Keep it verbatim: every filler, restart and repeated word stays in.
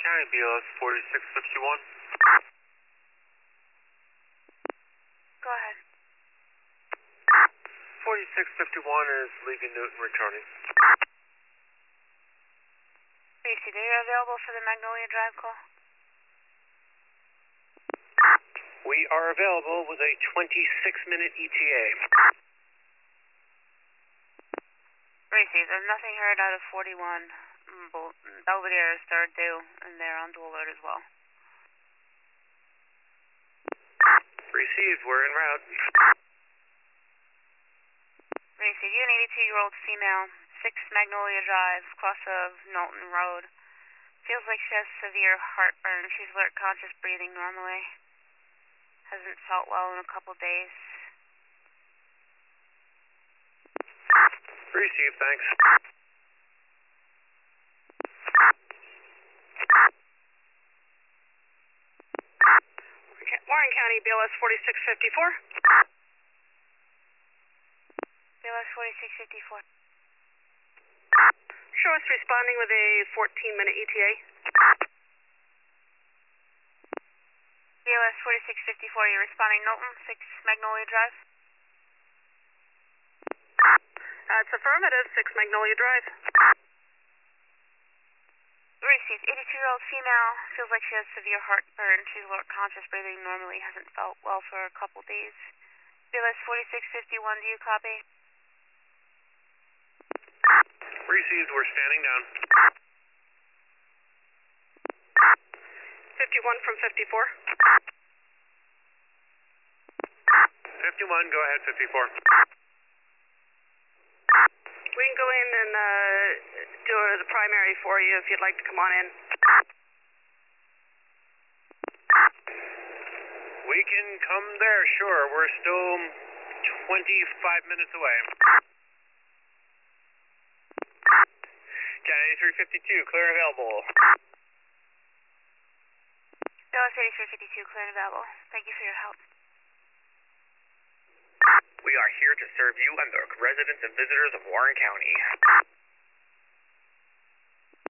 County, B L S forty-six fifty-one. Go ahead. forty-six fifty-one is leaving Newton, returning. Tracy, are you available for the Magnolia Drive call? We are available with a twenty-six minute E T A. Tracy, there's nothing heard out of forty-one. Belvedere is third due, and they're on dual alert as well. Received, we're en route. Received, you an eighty-two-year-old female, six Magnolia Drive, cross of Knowlton Road. Feels like she has severe heartburn. She's alert, conscious, breathing normally. Hasn't felt well in a couple days. Received, thanks. Warren County, B L S forty-six fifty-four. B L S forty-six fifty-four. Show us responding with a fourteen minute E T A. B L S forty-six fifty-four, you're responding Knowlton, six Magnolia Drive? Uh, it's affirmative, six Magnolia Drive. Received, eighty-two-year-old female, feels like she has severe heartburn. She's alert, conscious, breathing normally, hasn't felt well for a couple days. B L S forty-six fifty-one, do you copy? Received, we're standing down. fifty-one from fifty-four. fifty-one, go ahead, fifty-four. We can go in and uh, do the primary for you if you'd like to come on in. We can come there, sure. We're still twenty-five minutes away. County eighty-three fifty-two, clear and available. B L S eighty-three fifty-two, clear and available. Thank you for your help. We are here to serve you and the residents and visitors of Warren County.